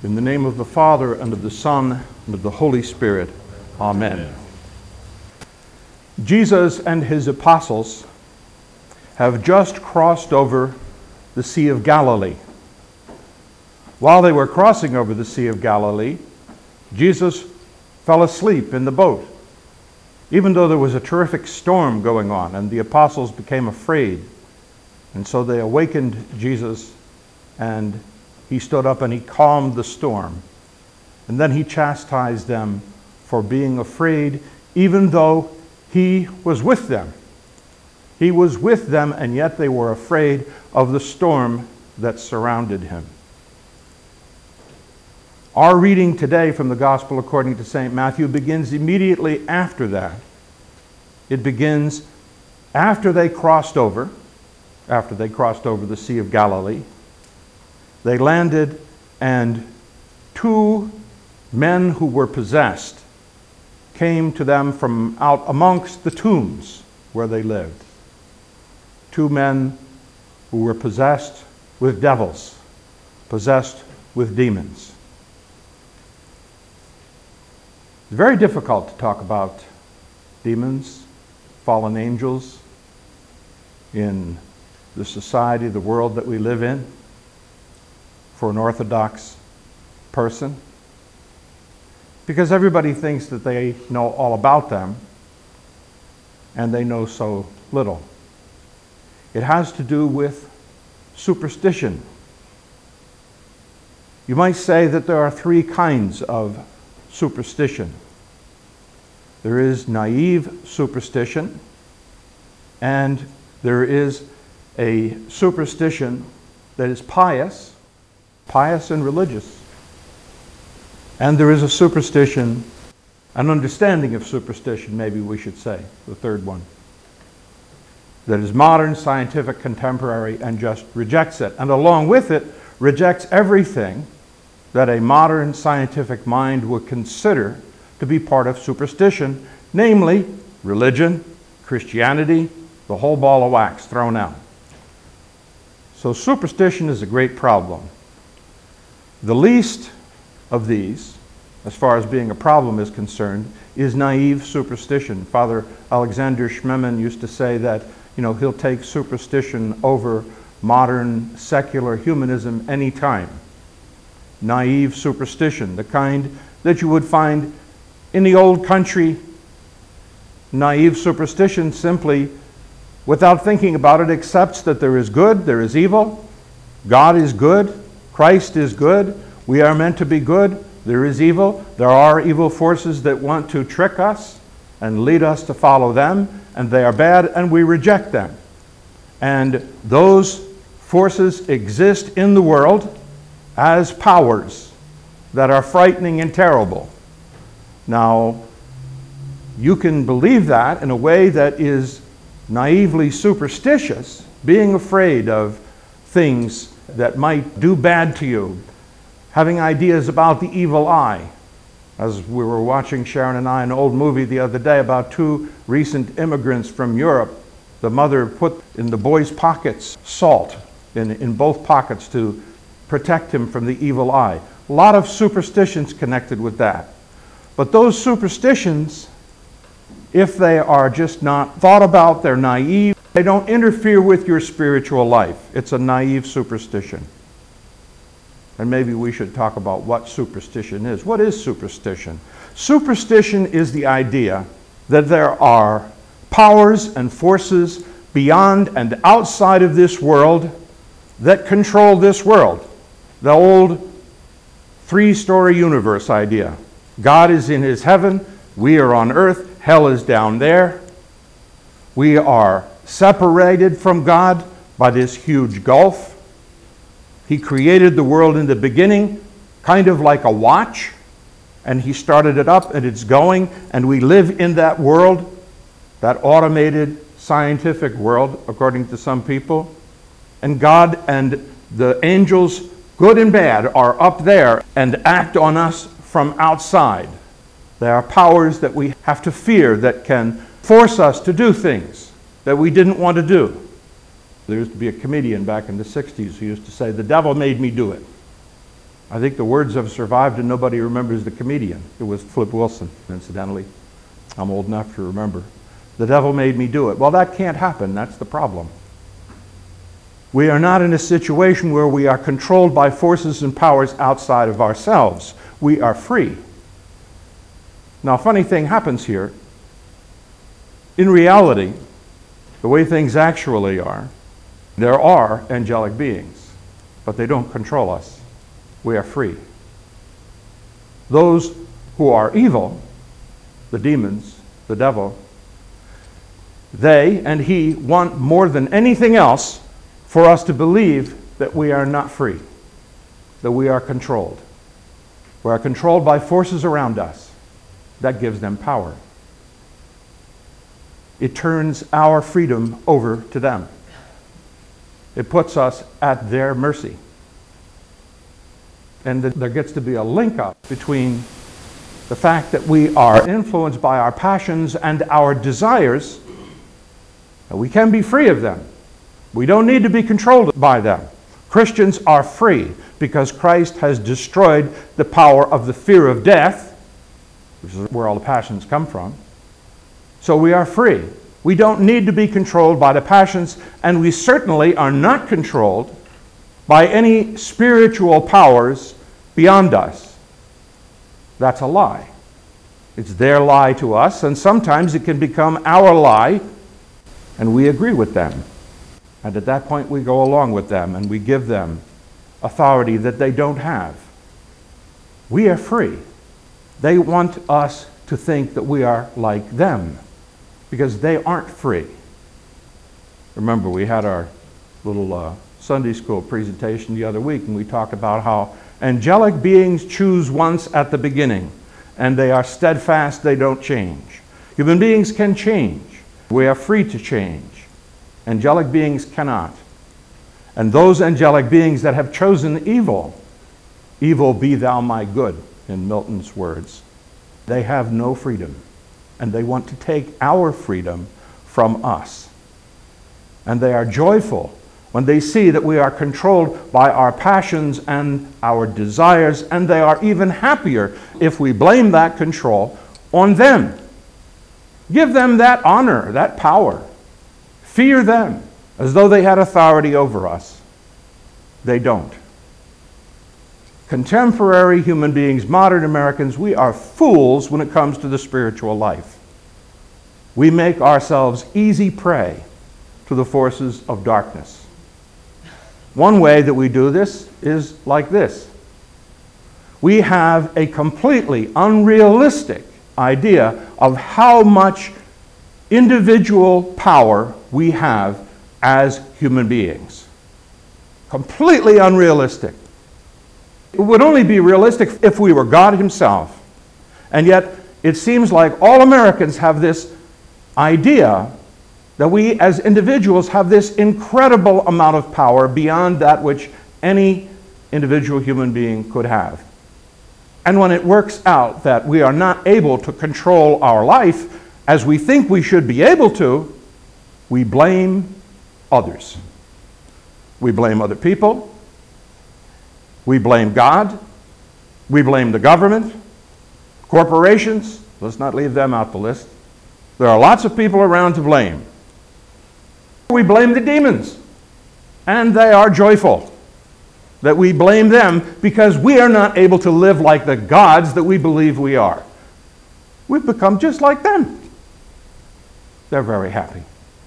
In the name of the Father, and of the Son, and of the Holy Spirit. Amen. Jesus and his apostles have just crossed over the Sea of Galilee. While they were crossing over the Sea of Galilee, Jesus fell asleep in the boat, even though there was a terrific storm going on, and the apostles became afraid. And so they awakened Jesus, and he stood up and he calmed the storm. And then he chastised them for being afraid, even though he was with them. He was with them, and yet they were afraid of the storm that surrounded him. Our reading today from the Gospel according to St. Matthew begins immediately after that. It begins after they crossed over the Sea of Galilee. They landed, and two men who were possessed came to them from out amongst the tombs where they lived. Two men who were possessed with devils, possessed with demons. It's very difficult to talk about demons, fallen angels, in the society, the world that we live in, for an Orthodox person, because everybody thinks that they know all about them, and they know so little. It has to do with superstition. You might say that there are three kinds of superstition. There is naive superstition, and there is a superstition that is pious and religious. And there is a superstition, an understanding of superstition, maybe we should say, the third one, that is modern, scientific, contemporary, and just rejects it. And along with it, rejects everything that a modern scientific mind would consider to be part of superstition, namely religion, Christianity, the whole ball of wax thrown out. So superstition is a great problem. The least of these, as far as being a problem is concerned, is naive superstition. Father Alexander Schmemann used to say that, he'll take superstition over modern secular humanism any time. Naive superstition, the kind that you would find in the old country. Naive superstition simply, without thinking about it, accepts that there is good, there is evil, God is good, Christ is good, we are meant to be good, there is evil, there are evil forces that want to trick us and lead us to follow them, and they are bad, and we reject them. And those forces exist in the world as powers that are frightening and terrible. Now, you can believe that in a way that is naively superstitious, being afraid of things that might do bad to you, having ideas about the evil eye. As we were watching, Sharon and I, an old movie the other day about two recent immigrants from Europe. The mother put in the boy's pockets salt in both pockets to protect him from the evil eye. A lot of superstitions connected with that. But those superstitions, if they are just not thought about, they're naive, they don't interfere with your spiritual life. It's a naive superstition. And maybe we should talk about what superstition is. What is superstition? Superstition is the idea that there are powers and forces beyond and outside of this world that control this world. The old three-story universe idea. God is in his heaven, we are on earth, hell is down there. We are separated from God by this huge gulf. He created the world in the beginning, kind of like a watch, and he started it up and it's going, and we live in that world, that automated scientific world, according to some people. And God and the angels, good and bad, are up there and act on us from outside. There are powers that we have to fear that can force us to do things that we didn't want to do. There used to be a comedian back in the 60s who used to say, "The devil made me do it." I think the words have survived and nobody remembers the comedian. It was Flip Wilson, incidentally. I'm old enough to remember. The devil made me do it. Well, that can't happen. That's the problem. We are not in a situation where we are controlled by forces and powers outside of ourselves. We are free. Now, a funny thing happens here. In reality, the way things actually are, there are angelic beings, but they don't control us. We are free. Those who are evil, the demons, the devil, they and he want more than anything else for us to believe that we are not free, that we are controlled. We are controlled by forces around us. That gives them power. It turns our freedom over to them. It puts us at their mercy. And there gets to be a link up between the fact that we are influenced by our passions and our desires, and we can be free of them. We don't need to be controlled by them. Christians are free because Christ has destroyed the power of the fear of death, which is where all the passions come from. So we are free. We don't need to be controlled by the passions, and we certainly are not controlled by any spiritual powers beyond us. That's a lie. It's their lie to us, and sometimes it can become our lie, and we agree with them. And at that point, we go along with them, and we give them authority that they don't have. We are free. They want us to think that we are like them, because they aren't free. Remember, we had our little Sunday school presentation the other week, and we talked about how angelic beings choose once at the beginning, and they are steadfast, they don't change. Human beings can change. We are free to change. Angelic beings cannot. And those angelic beings that have chosen evil, evil be thou my good, in Milton's words, they have no freedom. And they want to take our freedom from us. And they are joyful when they see that we are controlled by our passions and our desires, and they are even happier if we blame that control on them. Give them that honor, that power. Fear them as though they had authority over us. They don't. Contemporary human beings, modern Americans, we are fools when it comes to the spiritual life. We make ourselves easy prey to the forces of darkness. One way that we do this is like this. We have a completely unrealistic idea of how much individual power we have as human beings. Completely unrealistic. It would only be realistic if we were God Himself. And yet, it seems like all Americans have this idea that we as individuals have this incredible amount of power beyond that which any individual human being could have. And when it works out that we are not able to control our life as we think we should be able to, we blame others. We blame other people. We blame God. We blame the government, corporations. Let's not leave them out the list. There are lots of people around to blame. We blame the demons, and they are joyful that we blame them because we are not able to live like the gods that we believe we are. We've become just like them. They're very happy.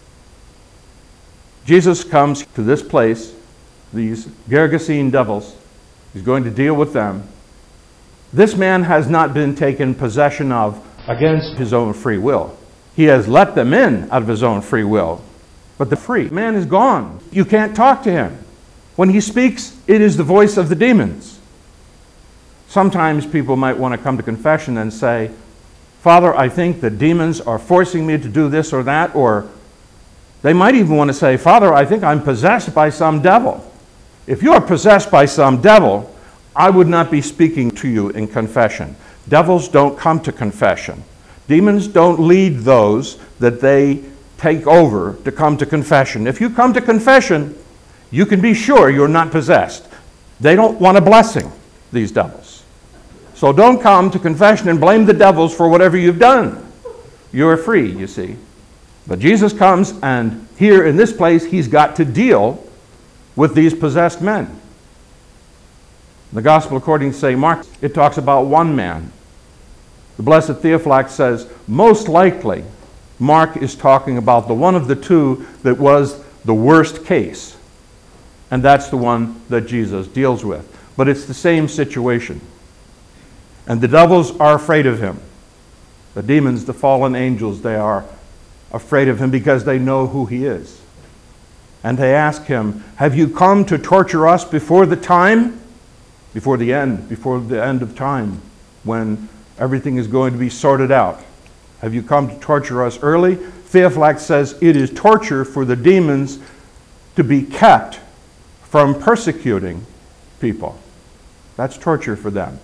Jesus comes to this place, these Gergesene devils. He's going to deal with them. This man has not been taken possession of against his own free will. He has let them in out of his own free will. But the free man is gone. You can't talk to him. When he speaks, it is the voice of the demons. Sometimes people might want to come to confession and say, Father, I think the demons are forcing me to do this or that, or they might even want to say, Father, I think I'm possessed by some devil. If you are possessed by some devil, I would not be speaking to you in confession. Devils don't come to confession. Demons don't lead those that they take over to come to confession. If you come to confession, you can be sure you're not possessed. They don't want a blessing. these devils. So don't come to confession and blame the devils for whatever you've done. You're free, you see. But Jesus comes, and here in this place, he's got to deal with these possessed men. The Gospel according to St. Mark, it talks about one man. The Blessed Theophylact says, most likely, Mark is talking about the one of the two that was the worst case. And that's the one that Jesus deals with. But it's the same situation. And the devils are afraid of him. The demons, the fallen angels, they are afraid of him because they know who he is. And they ask him, have you come to torture us before the time? Before the end of time, when everything is going to be sorted out. Have you come to torture us early? Theophylact says it is torture for the demons to be kept from persecuting people. That's torture for them.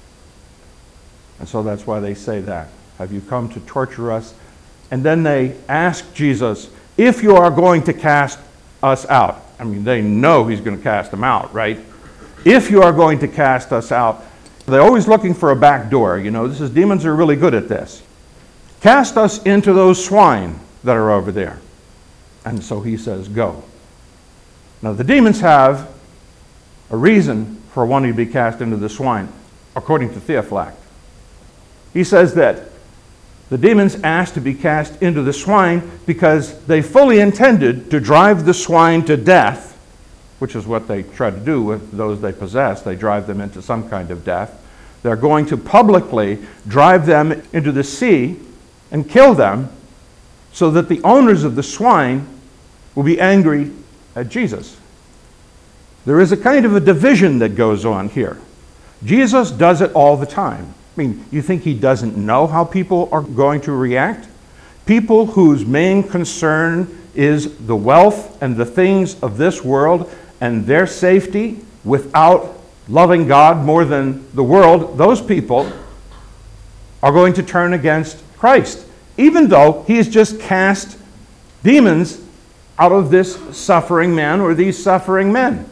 And so that's why they say that. Have you come to torture us? And then they ask Jesus, if you are going to cast us out. I mean, they know he's going to cast them out, right? If you are going to cast us out, they're always looking for a back door. You know, demons are really good at this. Cast us into those swine that are over there. And so he says, go. Now the demons have a reason for wanting to be cast into the swine, according to Theophylact. He says that the demons asked to be cast into the swine because they fully intended to drive the swine to death, which is what they try to do with those they possess. They drive them into some kind of death. They're going to publicly drive them into the sea and kill them so that the owners of the swine will be angry at Jesus. There is a kind of a division that goes on here. Jesus does it all the time. I mean, you think he doesn't know how people are going to react? People whose main concern is the wealth and the things of this world and their safety without loving God more than the world, those people are going to turn against Christ, even though he has just cast demons out of this suffering man or these suffering men.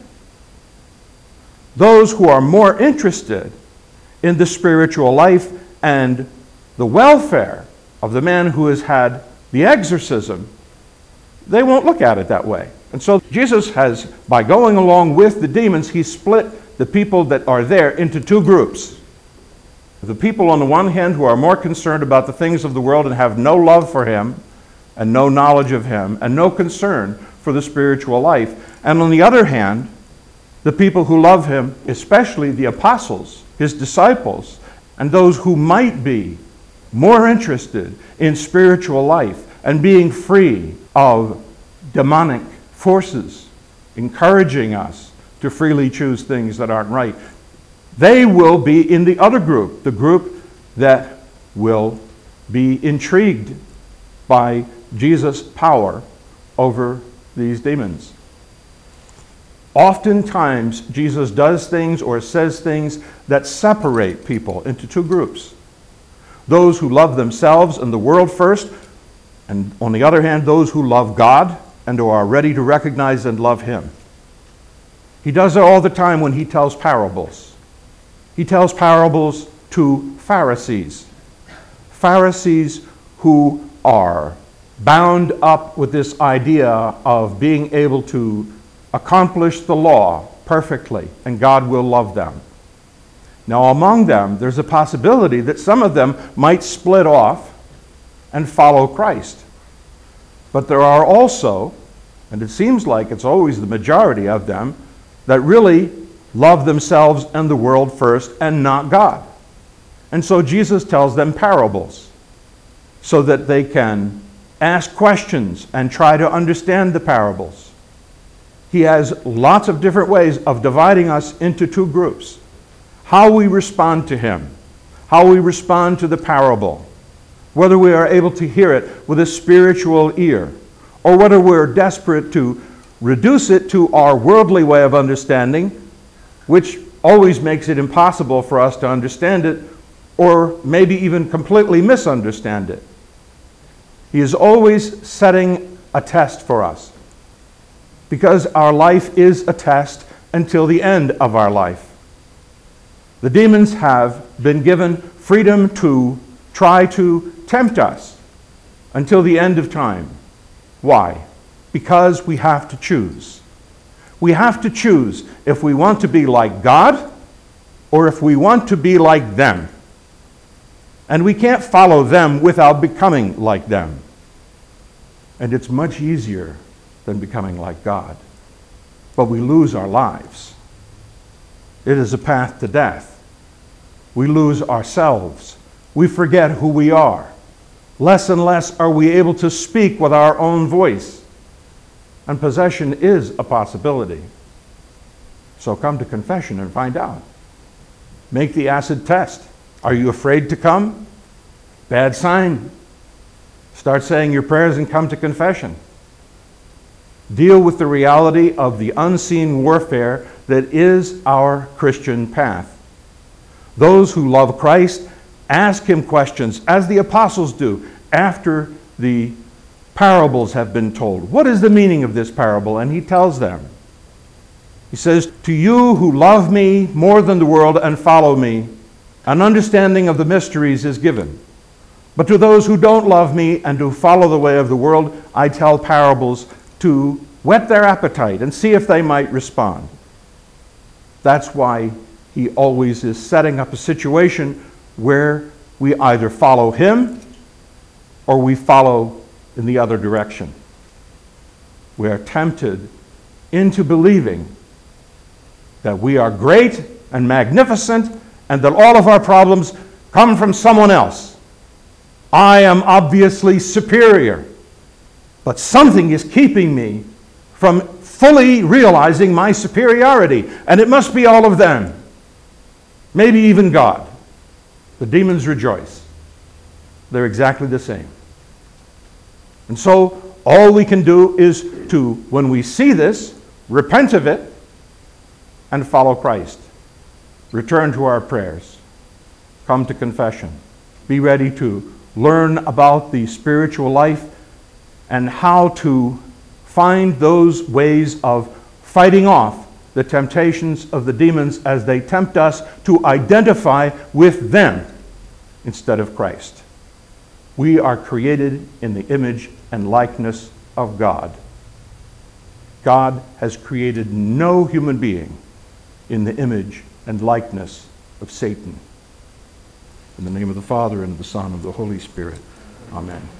Those who are more interested in the spiritual life and the welfare of the man who has had the exorcism, they won't look at it that way. And so Jesus has, by going along with the demons, he split the people that are there into two groups. The people on the one hand who are more concerned about the things of the world and have no love for him and no knowledge of him and no concern for the spiritual life. And on the other hand, the people who love him, especially the apostles, his disciples, and those who might be more interested in spiritual life and being free of demonic forces, encouraging us to freely choose things that aren't right. They will be in the other group, the group that will be intrigued by Jesus' power over these demons. Oftentimes, Jesus does things or says things that separate people into two groups. Those who love themselves and the world first, and on the other hand, those who love God and who are ready to recognize and love him. He does it all the time when he tells parables. He tells parables to Pharisees. Pharisees who are bound up with this idea of being able to accomplish the law perfectly, and God will love them. Now, among them, there's a possibility that some of them might split off and follow Christ. But there are also, and it seems like it's always the majority of them, that really love themselves and the world first and not God. And so Jesus tells them parables so that they can ask questions and try to understand the parables. He has lots of different ways of dividing us into two groups. How we respond to him, how we respond to the parable, whether we are able to hear it with a spiritual ear, or whether we're desperate to reduce it to our worldly way of understanding, which always makes it impossible for us to understand it, or maybe even completely misunderstand it. He is always setting a test for us, because our life is a test until the end of our life. The demons have been given freedom to try to tempt us until the end of time. Why? Because we have to choose. We have to choose if we want to be like God or if we want to be like them. And we can't follow them without becoming like them. And it's much easier than becoming like God. But we lose our lives. It is a path to death. We lose ourselves. We forget who we are. Less and less are we able to speak with our own voice. And possession is a possibility. So come to confession and find out. Make the acid test. Are you afraid to come? Bad sign. Start saying your prayers and come to confession. Deal with the reality of the unseen warfare that is our Christian path. Those who love Christ ask him questions, as the apostles do, after the parables have been told. What is the meaning of this parable? And he tells them. He says, to you who love me more than the world and follow me, an understanding of the mysteries is given. But to those who don't love me and who follow the way of the world, I tell parables to whet their appetite and see if they might respond. That's why he always is setting up a situation where we either follow him or we follow in the other direction. We are tempted into believing that we are great and magnificent and that all of our problems come from someone else. I am obviously superior, but something is keeping me from fully realizing my superiority, and it must be all of them. Maybe even God. The demons rejoice. They're exactly the same. And so all we can do is to, when we see this, repent of it and follow Christ. Return to our prayers. Come to confession. Be ready to learn about the spiritual life and how to find those ways of fighting off the temptations of the demons as they tempt us to identify with them instead of Christ. We are created in the image and likeness of God. God has created no human being in the image and likeness of Satan. In the name of the Father, and of the Son, and of the Holy Spirit. Amen.